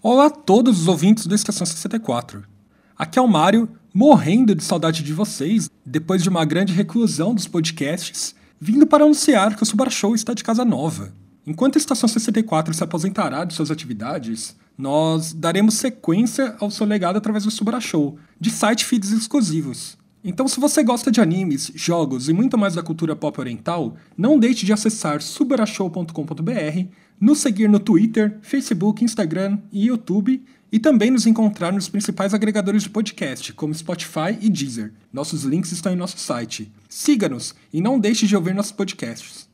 Olá a todos os ouvintes do Estação 64. Aqui é o Mário, morrendo de saudade de vocês, depois de uma grande reclusão dos podcasts, vindo para anunciar que o Subara Show está de casa nova. Enquanto a Estação 64 se aposentará de suas atividades, nós daremos sequência ao seu legado através do Subara Show, de site feeds exclusivos. Então, se você gosta de animes, jogos e muito mais da cultura pop oriental, não deixe de acessar subarashow.com.br, nos seguir no Twitter, Facebook, Instagram e YouTube, e também nos encontrar nos principais agregadores de podcast, como Spotify e Deezer. Nossos links estão em nosso site. Siga-nos e não deixe de ouvir nossos podcasts.